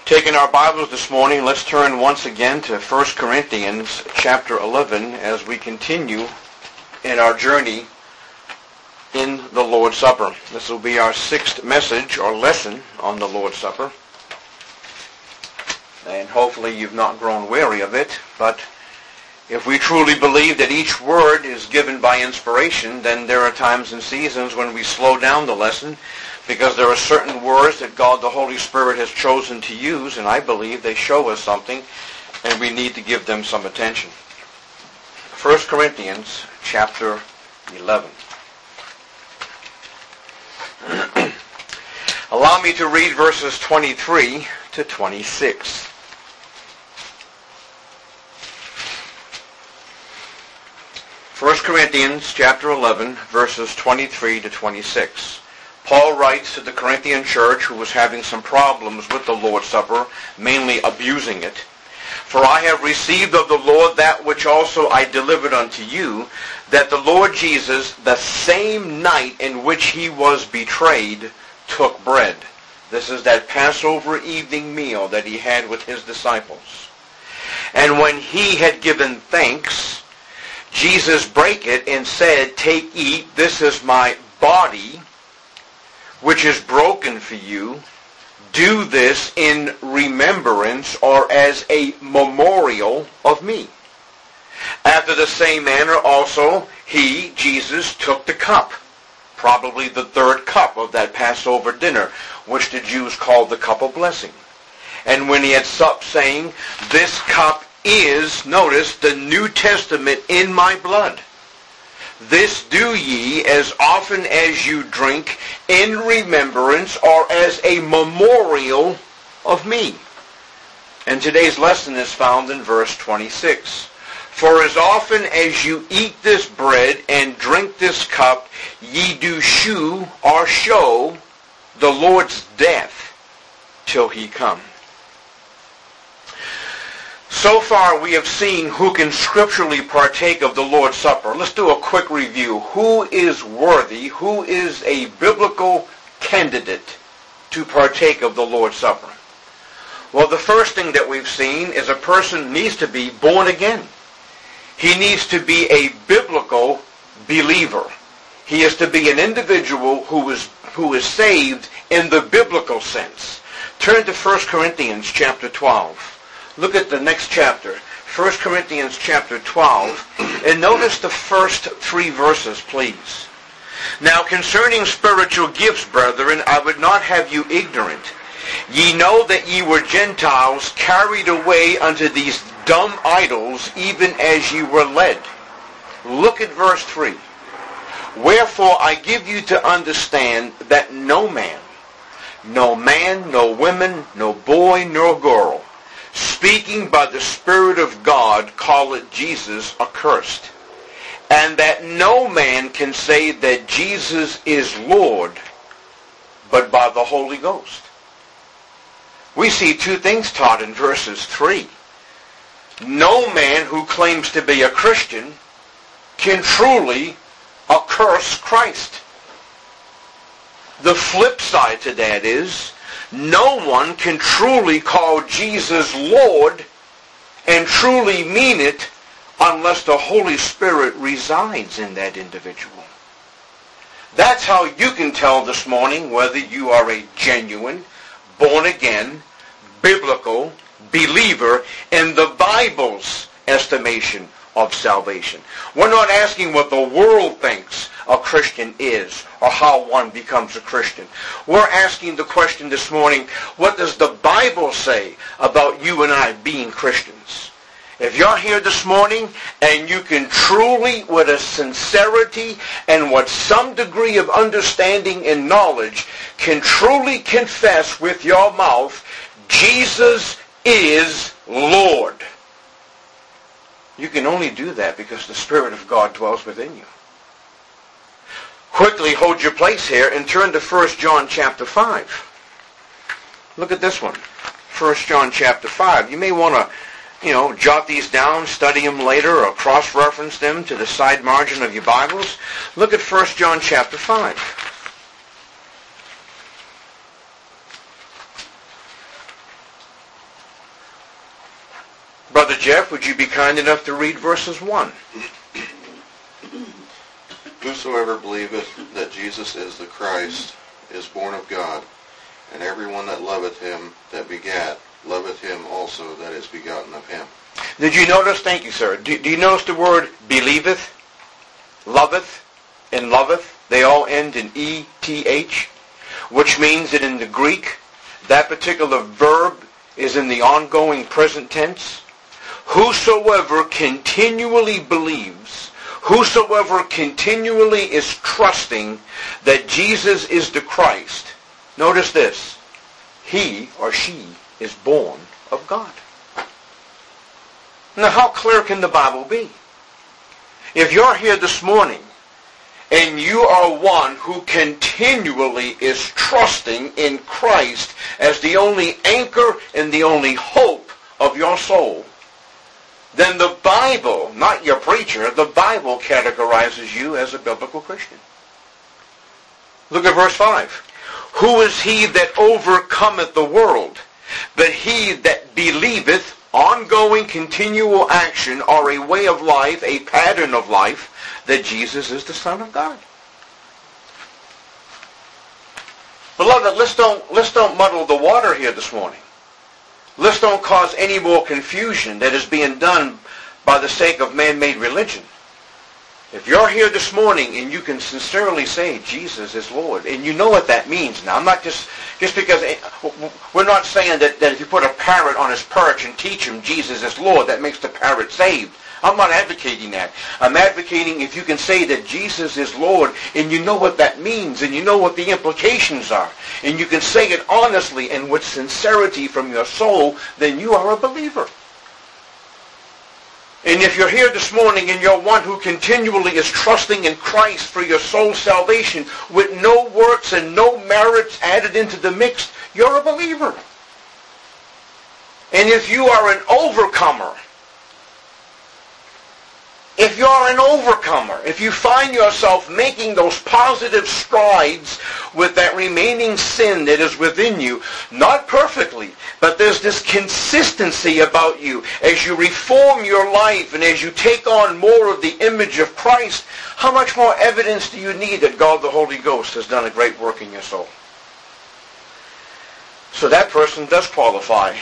Taking our Bibles this morning, let's turn once again to 1 Corinthians chapter 11 as we continue in our journey in the Lord's Supper. This will be our sixth message or lesson on the Lord's Supper. And hopefully you've not grown weary of it, but if we truly believe that each word is given by inspiration, then there are times and seasons when we slow down the lesson because there are certain words that God the Holy Spirit has chosen to use, and I believe they show us something, and we need to give them some attention. 1 Corinthians chapter 11. Allow me to read verses 23 to 26. First Corinthians chapter 11, verses 23 to 26. Paul writes to the Corinthian church who was having some problems with the Lord's Supper, mainly abusing it. For I have received of the Lord that which also I delivered unto you, that the Lord Jesus, the same night in which he was betrayed, took bread. This is that Passover evening meal that he had with his disciples. And when he had given thanks, Jesus brake it and said, Take, eat, this is my body, which is broken for you. Do this in remembrance or as a memorial of me. After the same manner also, he, Jesus, took the cup, probably the third cup of that Passover dinner, which the Jews called the cup of blessing. And when he had supped, saying, This cup is, notice, the New Testament in my blood. This do ye as often as you drink in remembrance or as a memorial of me. And today's lesson is found in verse 26. For as often as you eat this bread and drink this cup, ye do shew or show the Lord's death till he come. So far we have seen who can scripturally partake of the Lord's Supper. Let's do a quick review. Who is worthy? Who is a biblical candidate to partake of the Lord's Supper? Well, the first thing that we've seen is a person needs to be born again. He needs to be a biblical believer. He is to be an individual who is saved in the biblical sense. Turn to 1 Corinthians chapter 12. Look at the next chapter, 1 Corinthians chapter 12, and notice the first three verses, please. Now concerning spiritual gifts, brethren, I would not have you ignorant. Ye know that ye were Gentiles carried away unto these dumb idols, even as ye were led. Look at verse 3. Wherefore I give you to understand that no man, no woman, no boy, nor girl, speaking by the Spirit of God, calleth Jesus accursed. And that no man can say that Jesus is Lord, but by the Holy Ghost. We see two things taught in verses 3. No man who claims to be a Christian can truly accurse Christ. The flip side to that is, no one can truly call Jesus Lord and truly mean it unless the Holy Spirit resides in that individual. That's how you can tell this morning whether you are a genuine, born-again, biblical believer in the Bible's estimation of salvation. We're not asking what the world thinks a Christian is or how one becomes a Christian. We're asking the question this morning, what does the Bible say about you and I being Christians? If you're here this morning and you can truly, with a sincerity and with some degree of understanding and knowledge, can truly confess with your mouth, Jesus is Lord. You can only do that because the Spirit of God dwells within you. Quickly hold your place here and turn to 1 John chapter 5. Look at this one. 1 John chapter 5. You may want to, jot these down, study them later, or cross-reference them to the side margin of your Bibles. Look at 1 John chapter 5. Brother Jeff, would you be kind enough to read verses 1? Whosoever believeth that Jesus is the Christ is born of God, and everyone that loveth him that begat loveth him also that is begotten of him. Did you notice, thank you sir, do you notice the word believeth, loveth, and loveth? They all end in E-T-H, which means that in the Greek, that particular verb is in the ongoing present tense. Whosoever continually believes, whosoever continually is trusting that Jesus is the Christ, notice this, he or she is born of God. Now how clear can the Bible be? If you're here this morning and you are one who continually is trusting in Christ as the only anchor and the only hope of your soul, then the Bible, not your preacher, the Bible categorizes you as a biblical Christian. Look at verse 5. Who is he that overcometh the world? But he that believeth, ongoing, continual action, or a way of life, a pattern of life, that Jesus is the Son of God. Beloved, let's don't muddle the water here this morning. Let's don't cause any more confusion that is being done by the sake of man-made religion. If you're here this morning and you can sincerely say Jesus is Lord, and you know what that means now, I'm not just because, we're not saying that if you put a parrot on his perch and teach him Jesus is Lord, that makes the parrot saved. I'm not advocating that. I'm advocating if you can say that Jesus is Lord and you know what that means and you know what the implications are and you can say it honestly and with sincerity from your soul, then you are a believer. And if you're here this morning and you're one who continually is trusting in Christ for your soul's salvation with no works and no merits added into the mix, you're a believer. And if you are an overcomer, if you find yourself making those positive strides with that remaining sin that is within you, not perfectly, but there's this consistency about you as you reform your life and as you take on more of the image of Christ, how much more evidence do you need that God the Holy Ghost has done a great work in your soul? So that person does qualify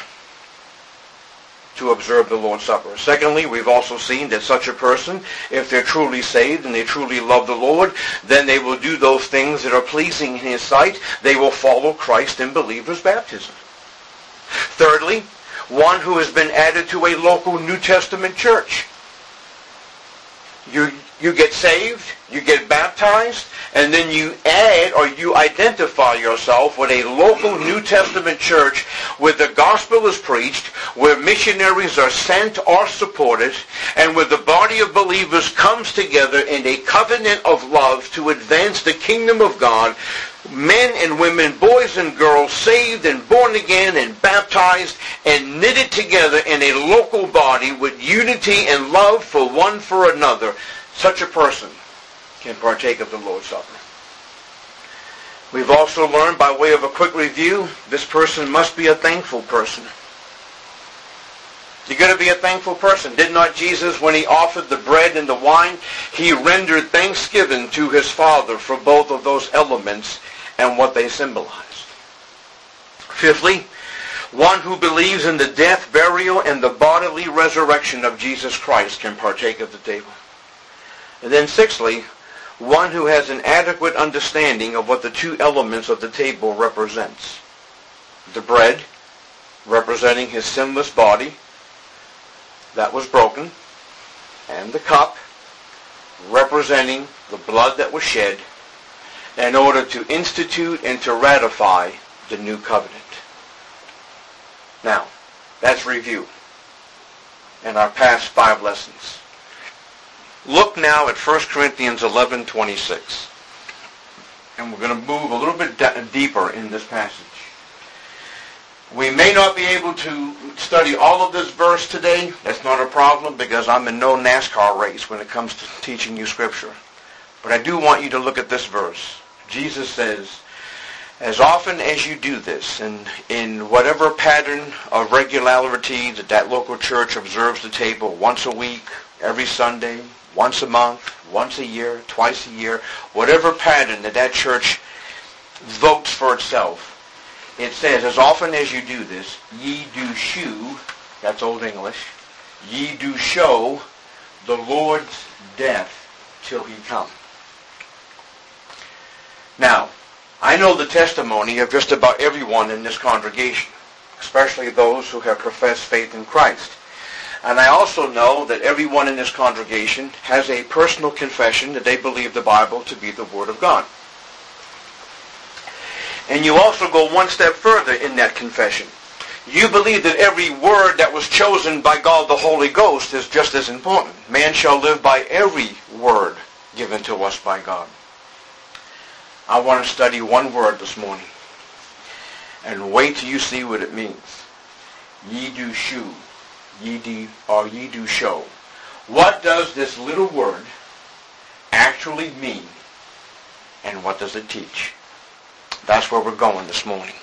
to observe the Lord's Supper. Secondly, we've also seen that such a person, if they're truly saved and they truly love the Lord, then they will do those things that are pleasing in His sight. They will follow Christ in believer's baptism. Thirdly, one who has been added to a local New Testament church. You get saved, you get baptized, and then you add or you identify yourself with a local New Testament church where the gospel is preached, where missionaries are sent or supported, and where the body of believers comes together in a covenant of love to advance the kingdom of God, men and women, boys and girls, saved and born again and baptized and knitted together in a local body with unity and love for one for another. Such a person can partake of the Lord's Supper. We've also learned, by way of a quick review, this person must be a thankful person. You're going to be a thankful person. Did not Jesus, when He offered the bread and the wine, He rendered thanksgiving to His Father for both of those elements and what they symbolized? Fifthly, one who believes in the death, burial, and the bodily resurrection of Jesus Christ can partake of the table. And then sixthly, one who has an adequate understanding of what the two elements of the table represents. The bread, representing His sinless body that was broken, and the cup, representing the blood that was shed in order to institute and to ratify the new covenant. Now, that's review in our past 5 lessons. Look now at 1 Corinthians 11:26. And we're going to move a little bit deeper in this passage. We may not be able to study all of this verse today. That's not a problem because I'm in no NASCAR race when it comes to teaching you Scripture. But I do want you to look at this verse. Jesus says, As often as you do this, and in whatever pattern of regularity that local church observes the table, once a week, every Sunday, once a month, once a year, twice a year, whatever pattern that church votes for itself, it says, as often as you do this, ye do shew, that's Old English, ye do show the Lord's death till he come. Now, I know the testimony of just about everyone in this congregation, especially those who have professed faith in Christ. And I also know that everyone in this congregation has a personal confession that they believe the Bible to be the Word of God. And you also go one step further in that confession. You believe that every word that was chosen by God the Holy Ghost is just as important. Man shall live by every word given to us by God. I want to study one word this morning. And wait till you see what it means. Ye do shew. Ye do show. What does this little word actually mean? And what does it teach? That's where we're going this morning.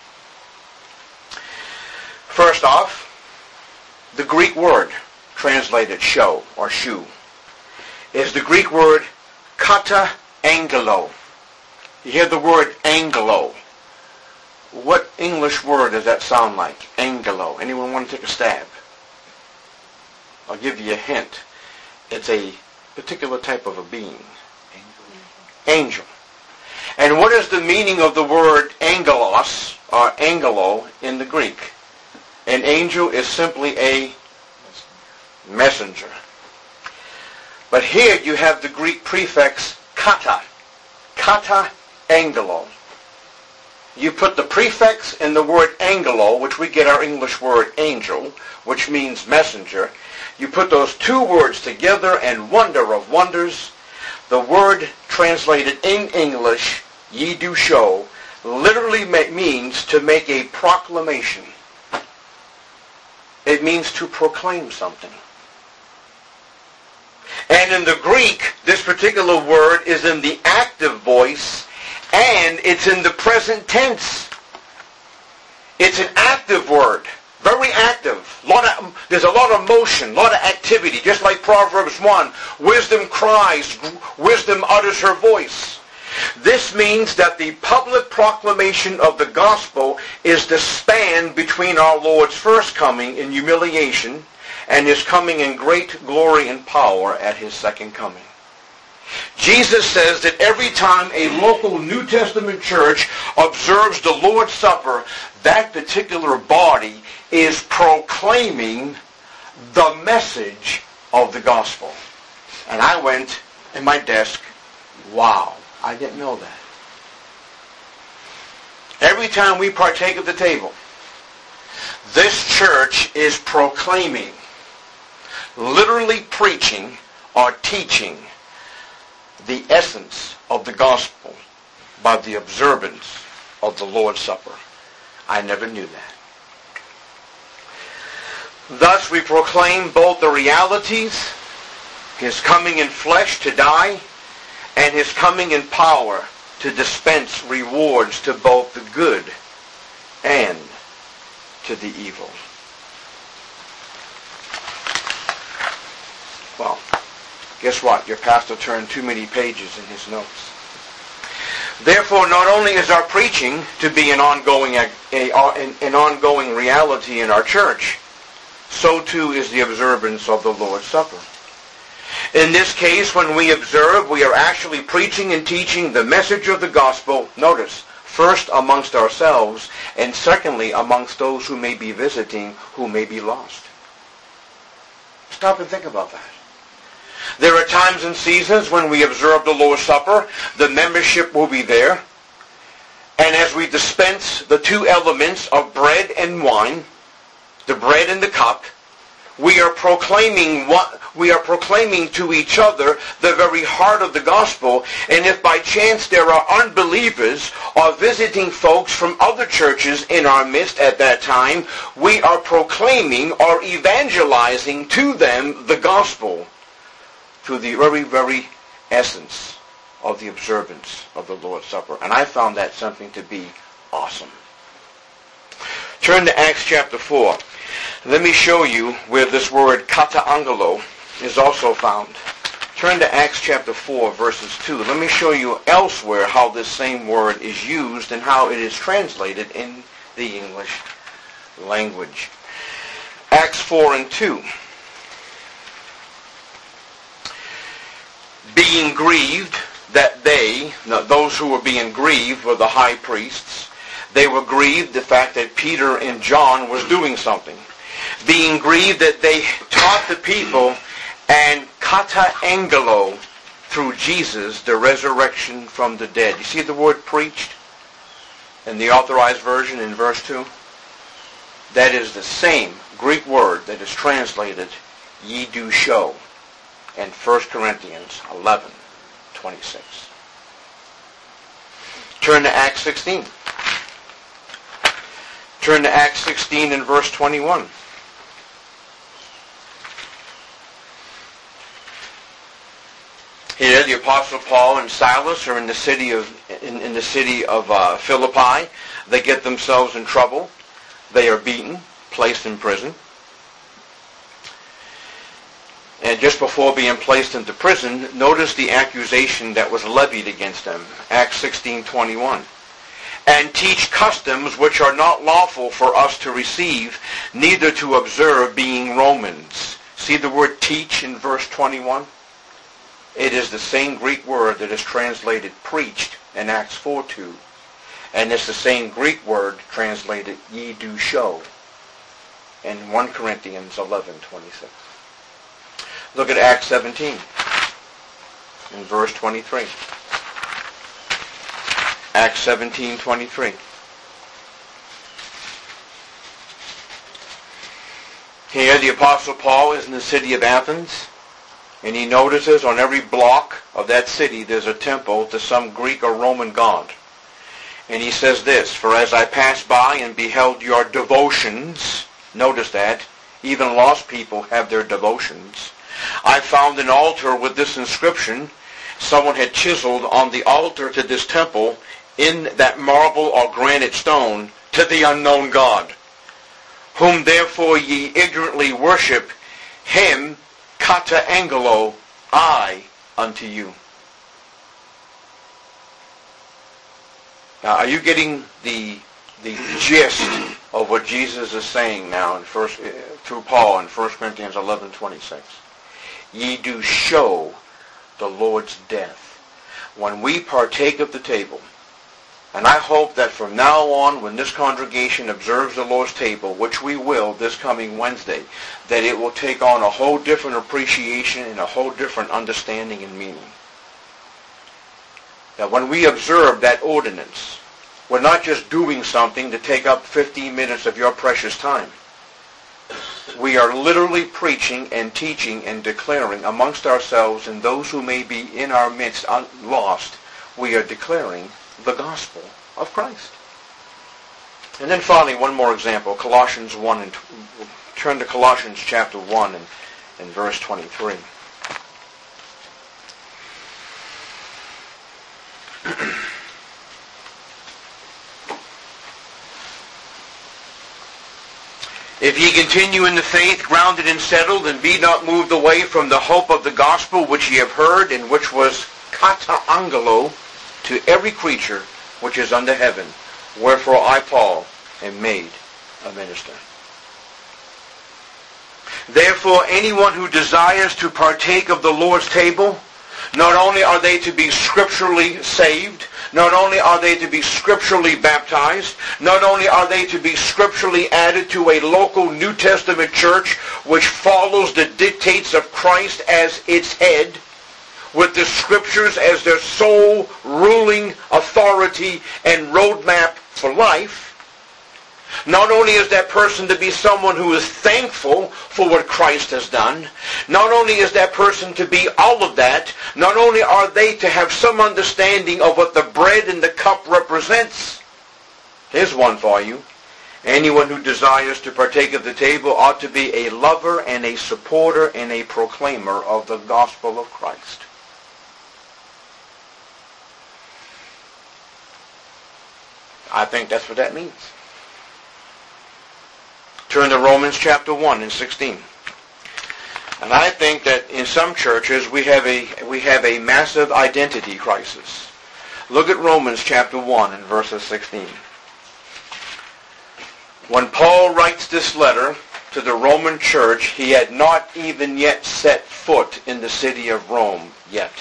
First off, the Greek word translated show or shew is the Greek word kata angelo. You hear the word angelo. What English word does that sound like? Angelo. Anyone want to take a stab? I'll give you a hint. It's a particular type of a being. Angel. And what is the meaning of the word angelos or angelo in the Greek? An angel is simply a messenger. But here you have the Greek prefix kata. Kata angelo. You put the prefix in the word angelo, which we get our English word angel, which means messenger. You put those two words together and wonder of wonders, the word translated in English, ye do show, literally means to make a proclamation. It means to proclaim something. And in the Greek, this particular word is in the active voice, and it's in the present tense. It's an active word. Very active. There's a lot of motion, a lot of activity. Just like Proverbs 1, wisdom cries, wisdom utters her voice. This means that the public proclamation of the gospel is the span between our Lord's first coming in humiliation and his coming in great glory and power at his second coming. Jesus says that every time a local New Testament church observes the Lord's Supper, that particular body is proclaiming the message of the gospel. And I went in my desk, wow, I didn't know that. Every time we partake of the table, this church is proclaiming, literally preaching or teaching the essence of the gospel by the observance of the Lord's Supper. I never knew that. Thus we proclaim both the realities, his coming in flesh to die, and his coming in power to dispense rewards to both the good and to the evil. Well, guess what? Your pastor turned too many pages in his notes. Therefore, not only is our preaching to be an ongoing reality in our church, so too is the observance of the Lord's Supper. In this case, when we observe, we are actually preaching and teaching the message of the gospel, notice, first amongst ourselves, and secondly amongst those who may be visiting, who may be lost. Stop and think about that. There are times and seasons when we observe the Lord's Supper, the membership will be there, and as we dispense the two elements of bread and wine, the bread and the cup, we are proclaiming to each other the very heart of the gospel. And if by chance there are unbelievers or visiting folks from other churches in our midst at that time, we are proclaiming or evangelizing to them the gospel through the very, very essence of the observance of the Lord's Supper. And I found that something to be awesome. Turn to Acts chapter 4. Let me show you where this word kata angelo is also found. Turn to Acts chapter 4, verses 2. Let me show you elsewhere how this same word is used and how it is translated in the English language. Acts 4 and 2. Being grieved that they, those who were being grieved were the high priests. They were grieved the fact that Peter and John was doing something. Being grieved that they taught the people and kata angelo through Jesus, the resurrection from the dead. You see the word preached in the Authorized Version in verse 2? That is the same Greek word that is translated ye do show in 1 Corinthians 11:26. Turn to Acts 16. Turn to Acts 16 and verse 21. Here, the Apostle Paul and Silas are in the city of Philippi. They get themselves in trouble. They are beaten, placed in prison. And just before being placed into prison, notice the accusation that was levied against them. Acts 16:21. And teach customs which are not lawful for us to receive, neither to observe, being Romans. See the word teach in verse 21? It is the same Greek word that is translated preached in Acts 4:2. And it's the same Greek word translated ye do show in 1 Corinthians 11:26. Look at Acts 17 in verse 23. Acts 17:23. Here the Apostle Paul is in the city of Athens, and he notices on every block of that city there's a temple to some Greek or Roman god. And he says this, for as I passed by and beheld your devotions, notice that, even lost people have their devotions, I found an altar with this inscription. Someone had chiseled on the altar to this temple in that marble or granite stone, to the unknown God, whom therefore ye ignorantly worship, him kata angelo, I unto you. Now, are you getting the gist of what Jesus is saying now through Paul in 1 Corinthians 11:26? Ye do show the Lord's death. When we partake of the table, and I hope that from now on, when this congregation observes the Lord's table, which we will this coming Wednesday, that it will take on a whole different appreciation and a whole different understanding and meaning. That when we observe that ordinance, we're not just doing something to take up 15 minutes of your precious time. We are literally preaching and teaching and declaring amongst ourselves and those who may be in our midst lost, we are declaring the gospel of Christ. And then finally, one more example, Colossians 1, and turn to Colossians chapter 1 and verse 23. If ye continue in the faith, grounded and settled, and be not moved away from the hope of the gospel which ye have heard, and which was kata angelo to every creature which is under heaven, wherefore I, Paul, am made a minister. Therefore, anyone who desires to partake of the Lord's table, not only are they to be scripturally saved, not only are they to be scripturally baptized, not only are they to be scripturally added to a local New Testament church which follows the dictates of Christ as its head, with the scriptures as their sole ruling authority and roadmap for life, not only is that person to be someone who is thankful for what Christ has done, not only is that person to be all of that, not only are they to have some understanding of what the bread and the cup represents. Here's one for you. Anyone who desires to partake of the table ought to be a lover and a supporter and a proclaimer of the gospel of Christ. I think that's what that means. Turn to Romans chapter 1 and 16. And I think that in some churches we have a massive identity crisis. Look at Romans chapter 1 and verses 16. When Paul writes this letter to the Roman church, he had not even yet set foot in the city of Rome yet.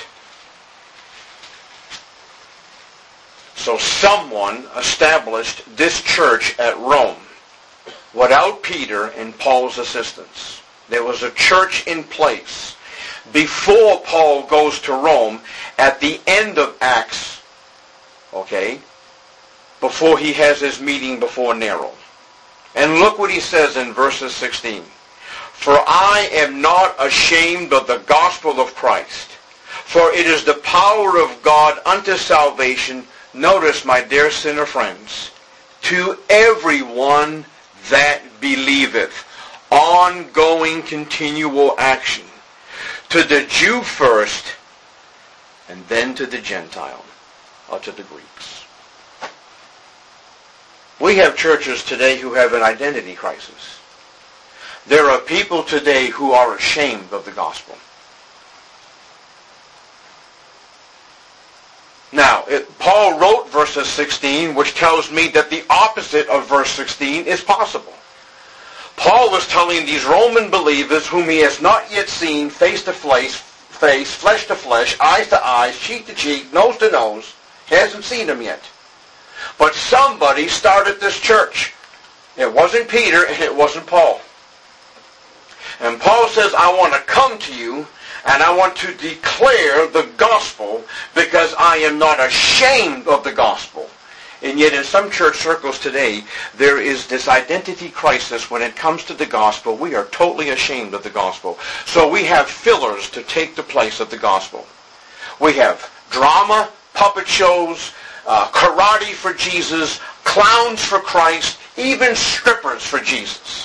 So someone established this church at Rome without Peter and Paul's assistance. There was a church in place before Paul goes to Rome at the end of Acts, okay, before he has his meeting before Nero. And look what he says in verses 16. For I am not ashamed of the gospel of Christ, for it is the power of God unto salvation, notice, my dear sinner friends, to everyone that believeth. Ongoing, continual action. To the Jew first, and then to the Gentile, or to the Greeks. We have churches today who have an identity crisis. There are people today who are ashamed of the gospel. Now, Paul wrote verses 16, which tells me that the opposite of verse 16 is possible. Paul was telling these Roman believers whom he has not yet seen face to face, flesh to flesh, eyes to eyes, cheek to cheek, nose to nose. He hasn't seen them yet. But somebody started this church. It wasn't Peter and it wasn't Paul. And Paul says, I want to come to you and I want to declare the gospel because I am not ashamed of the gospel. And yet in some church circles today, there is this identity crisis when it comes to the gospel. We are totally ashamed of the gospel. So we have fillers to take the place of the gospel. We have drama, puppet shows, karate for Jesus, clowns for Christ, even strippers for Jesus.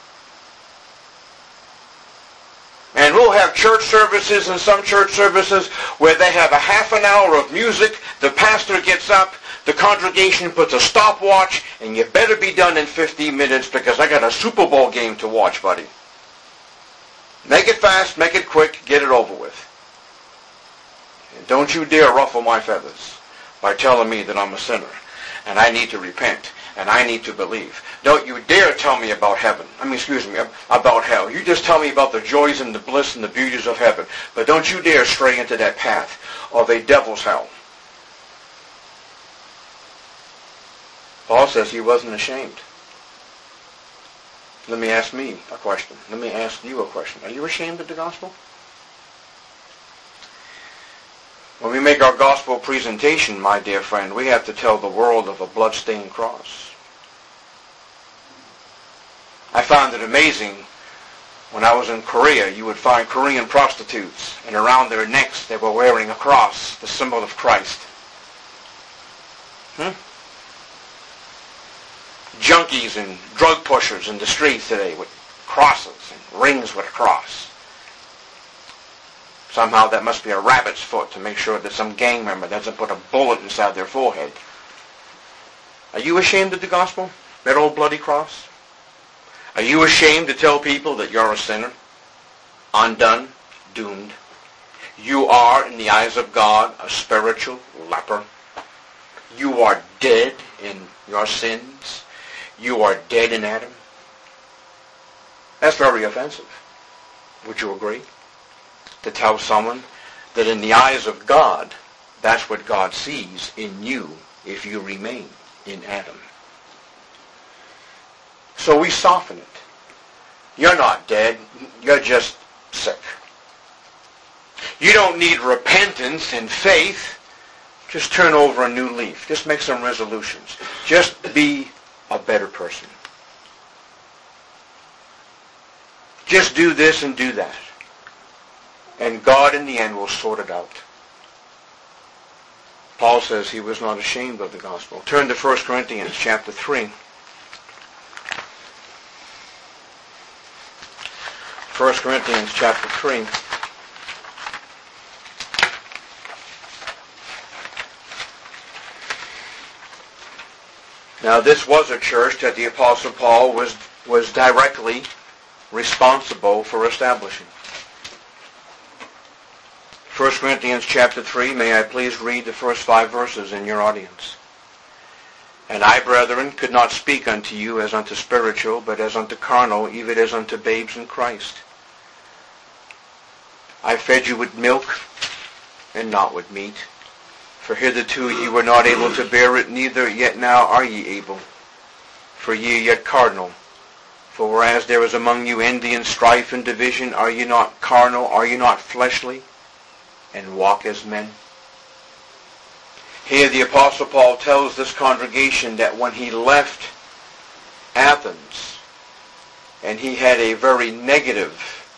And we'll have church services in some church services where they have a half an hour of music, the pastor gets up, the congregation puts a stopwatch, and you better be done in 15 minutes because I got a Super Bowl game to watch, buddy. Make it fast, make it quick, get it over with. And don't you dare ruffle my feathers by telling me that I'm a sinner, and I need to repent, and I need to believe. Don't you dare tell me about heaven. About hell. You just tell me about the joys and the bliss and the beauties of heaven. But don't you dare stray into that path of a devil's hell. Paul says he wasn't ashamed. Let me ask me a question. Let me ask you a question. Are you ashamed of the gospel? When we make our gospel presentation, my dear friend, we have to tell the world of a blood-stained cross. I found it amazing when I was in Korea, you would find Korean prostitutes, and around their necks they were wearing a cross, the symbol of Christ. Junkies and drug pushers in the streets today with crosses and rings with a cross. Somehow that must be a rabbit's foot to make sure that some gang member doesn't put a bullet inside their forehead. Are you ashamed of the gospel? That old bloody cross? Are you ashamed to tell people that you're a sinner? Undone? Doomed? You are, in the eyes of God, a spiritual leper. You are dead in your sins. You are dead in Adam. That's very offensive. Would you agree? To tell someone that in the eyes of God, that's what God sees in you if you remain in Adam. So we soften it. You're not dead. You're just sick. You don't need repentance and faith. Just turn over a new leaf. Just make some resolutions. Just be a better person. Just do this and do that. And God in the end will sort it out. Paul says he was not ashamed of the gospel. Turn to 1 Corinthians chapter 3. 1 Corinthians chapter 3. Now this was a church that the Apostle Paul was directly responsible for establishing. 1 Corinthians chapter 3, may I please read the first 5 verses in your audience. And I, brethren, could not speak unto you as unto spiritual, but as unto carnal, even as unto babes in Christ. I fed you with milk, and not with meat. For hitherto ye were not able to bear it, neither yet now are ye able. For ye are yet carnal. For whereas there is among you envy and strife and division, are ye not carnal, are ye not fleshly, and walk as men? Here the Apostle Paul tells this congregation that when he left Athens, and he had a very negative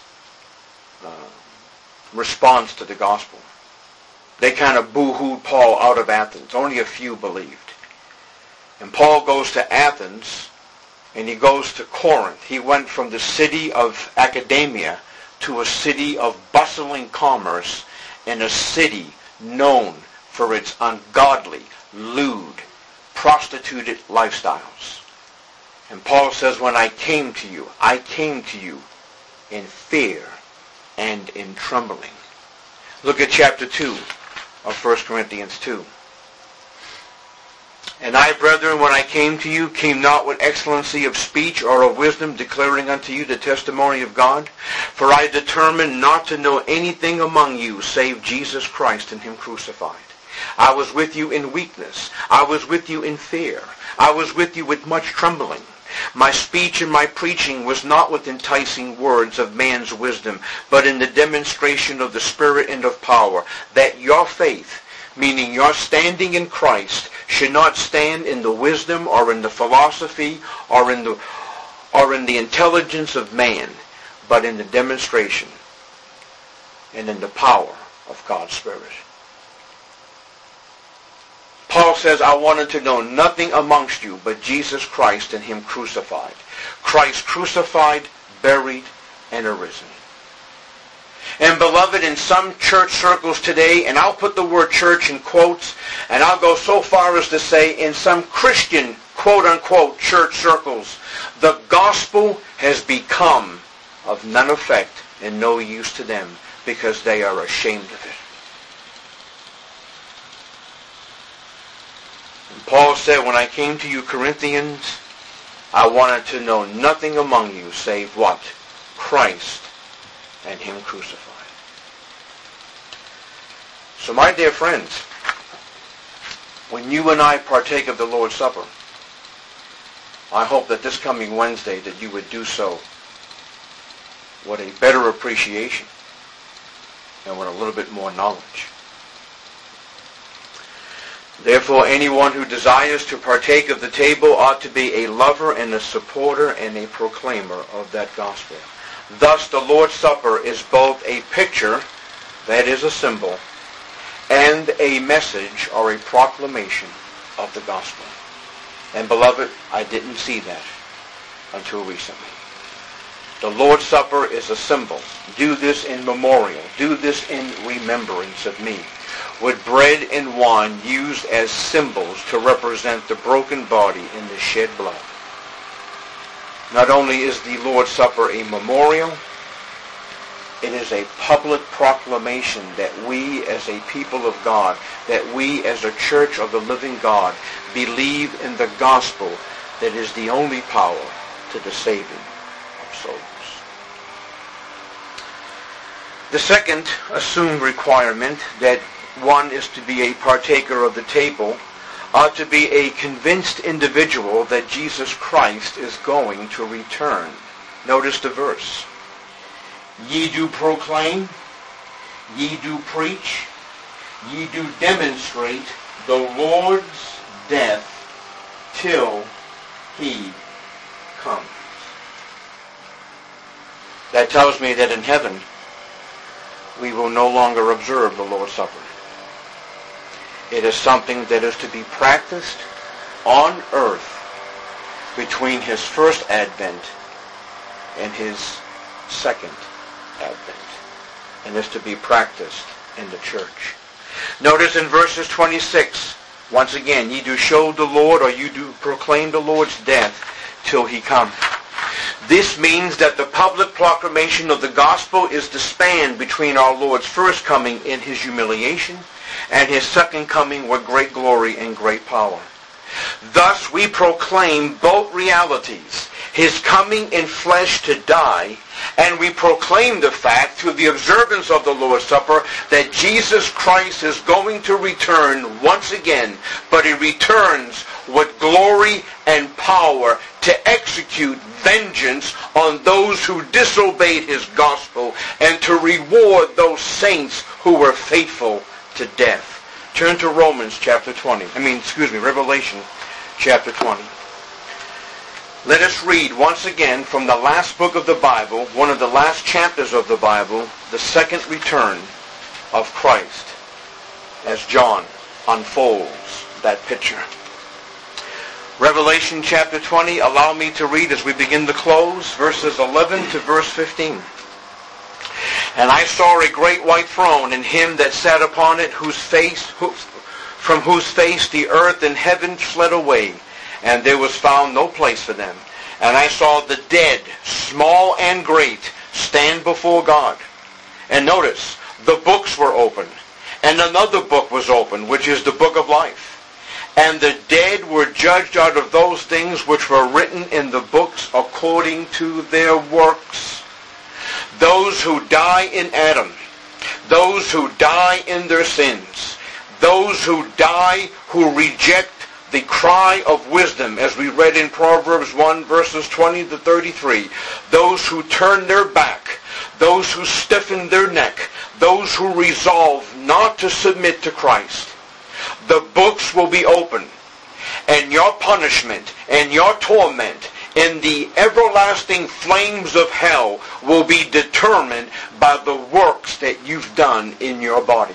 response to the gospel. They kind of boo-hooed Paul out of Athens. Only a few believed. And Paul goes to Athens, and he goes to Corinth. He went from the city of academia to a city of bustling commerce, and a city known for its ungodly, lewd, prostituted lifestyles. And Paul says, when I came to you in fear and in trembling. Look at chapter 2 of 1 Corinthians 2. And I, brethren, when I came to you, came not with excellency of speech or of wisdom, declaring unto you the testimony of God. For I determined not to know anything among you, save Jesus Christ and him crucified. I was with you in weakness. I was with you in fear. I was with you with much trembling. My speech and my preaching was not with enticing words of man's wisdom, but in the demonstration of the Spirit and of power, that your faith, meaning your standing in Christ, should not stand in the wisdom or in the philosophy or in the intelligence of man, but in the demonstration and in the power of God's Spirit. Paul says, I wanted to know nothing amongst you but Jesus Christ and him crucified. Christ crucified, buried, and arisen. And beloved, in some church circles today, and I'll put the word church in quotes, and I'll go so far as to say in some Christian, quote-unquote, church circles, the gospel has become of none effect and no use to them because they are ashamed of it. And Paul said, when I came to you, Corinthians, I wanted to know nothing among you save what? Christ and him crucified. So my dear friends, when you and I partake of the Lord's Supper, I hope that this coming Wednesday that you would do so with a better appreciation and with a little bit more knowledge. Therefore, anyone who desires to partake of the table ought to be a lover and a supporter and a proclaimer of that gospel. Thus, the Lord's Supper is both a picture, that is a symbol, and a message or a proclamation of the gospel. And beloved, I didn't see that until recently. The Lord's Supper is a symbol. Do this in memorial. Do this in remembrance of me. With bread and wine used as symbols to represent the broken body and the shed blood. Not only is the Lord's Supper a memorial, it is a public proclamation that we as a people of God, that we as a church of the living God, believe in the gospel that is the only power to the saving of souls. The second assumed requirement, that one is to be a partaker of the table, ought to be a convinced individual that Jesus Christ is going to return. Notice the verse. Ye do proclaim, ye do preach, ye do demonstrate the Lord's death till he comes. That tells me that in heaven we will no longer observe the Lord's Supper. It is something that is to be practiced on earth between his first advent and his second advent, and is to be practiced in the church. Notice in verses 26 Once again, ye do show the Lord, or you do proclaim the Lord's death till he come. This means that the public proclamation of the gospel is the span between our Lord's first coming in his humiliation and his second coming with great glory and great power. Thus we proclaim both realities, his coming in flesh to die, and we proclaim the fact through the observance of the Lord's Supper that Jesus Christ is going to return once again, but he returns with glory and power to execute vengeance on those who disobeyed his gospel and to reward those saints who were faithful to death. Turn to Revelation chapter 20. Let us read once again from the last book of the Bible, one of the last chapters of the Bible, the second return of Christ, as John unfolds that picture. Revelation chapter 20, allow me to read as we begin to close, verses 11 to verse 15. And I saw a great white throne, and him that sat upon it, from whose face the earth and heaven fled away, and there was found no place for them. And I saw the dead, small and great, stand before God. And notice, the books were opened, and another book was opened, which is the book of life. And the dead were judged out of those things which were written in the books according to their works. Those who die in Adam, those who die in their sins, those who die who reject the cry of wisdom, as we read in Proverbs 1, verses 20 to 33, those who turn their back, those who stiffen their neck, those who resolve not to submit to Christ, the books will be open, and your punishment and your torment in the everlasting flames of hell will be determined by the works that you've done in your body.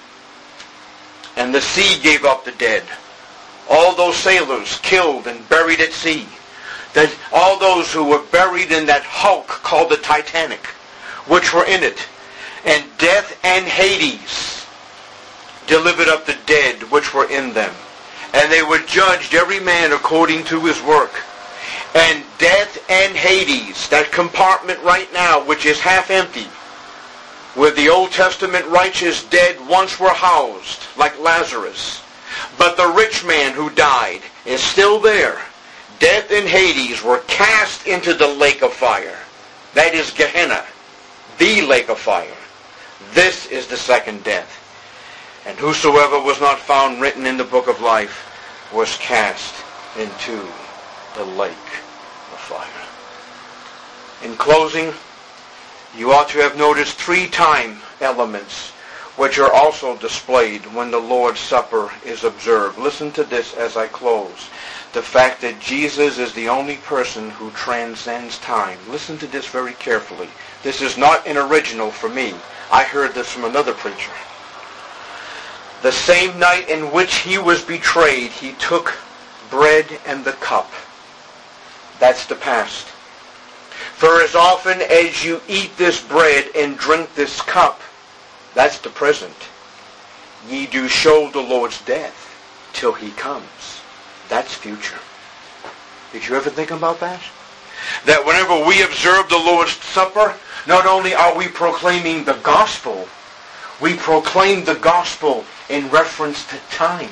And the sea gave up the dead. All those sailors killed and buried at sea. All those who were buried in that hulk called the Titanic, which were in it. And death and Hades delivered up the dead which were in them. And they were judged every man according to his work. And death and Hades, that compartment right now, which is half empty, where the Old Testament righteous dead once were housed, like Lazarus. But the rich man who died is still there. Death and Hades were cast into the lake of fire. That is Gehenna, the lake of fire. This is the second death. And whosoever was not found written in the book of life was cast into the lake of fire. In closing, you ought to have noticed 3 time elements which are also displayed when the Lord's Supper is observed. Listen to this as I close. The fact that Jesus is the only person who transcends time. Listen to this very carefully. This is not an original for me. I heard this from another preacher. The same night in which he was betrayed, he took bread and the cup. That's the past. For as often as you eat this bread and drink this cup, that's the present, ye do show the Lord's death till he comes. That's future. Did you ever think about that? That whenever we observe the Lord's Supper, not only are we proclaiming the gospel, we proclaim the gospel in reference to time.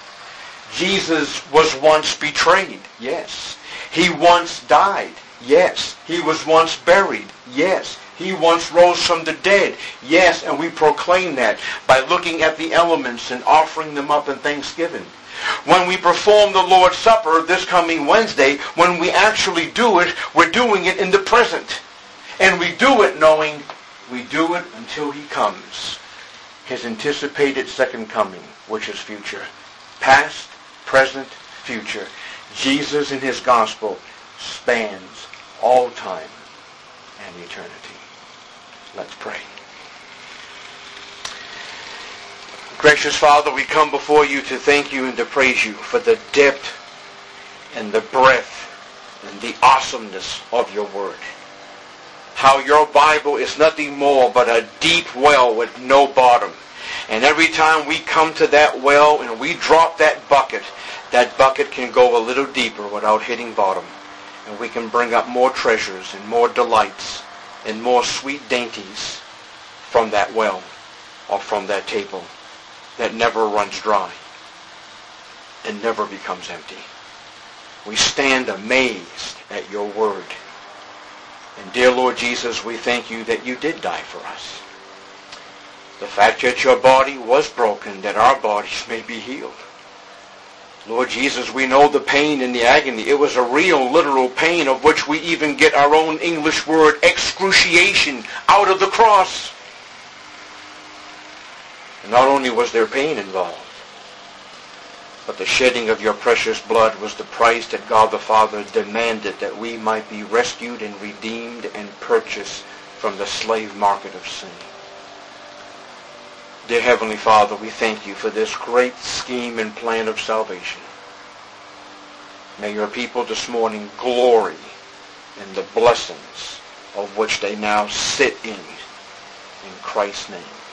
Jesus was once betrayed. Yes. He once died. Yes. He was once buried. Yes. He once rose from the dead. Yes, and we proclaim that by looking at the elements and offering them up in thanksgiving. When we perform the Lord's Supper this coming Wednesday, when we actually do it, we're doing it in the present. And we do it knowing we do it until he comes. His anticipated second coming, which is future. Past, present, future. Jesus in his gospel spans all time and eternity. Let's pray. Gracious Father, we come before you to thank you and to praise you for the depth and the breadth and the awesomeness of your word. How your Bible is nothing more but a deep well with no bottom. And every time we come to that well and we drop that bucket can go a little deeper without hitting bottom. And we can bring up more treasures and more delights and more sweet dainties from that well or from that table that never runs dry and never becomes empty. We stand amazed at your word. And dear Lord Jesus, we thank you that you did die for us. The fact that your body was broken, that our bodies may be healed. Lord Jesus, we know the pain and the agony. It was a real, literal pain of which we even get our own English word, excruciation, out of the cross. And not only was there pain involved, but the shedding of your precious blood was the price that God the Father demanded that we might be rescued and redeemed and purchased from the slave market of sin. Dear Heavenly Father, we thank you for this great scheme and plan of salvation. May your people this morning glory in the blessings of which they now sit in Christ's name.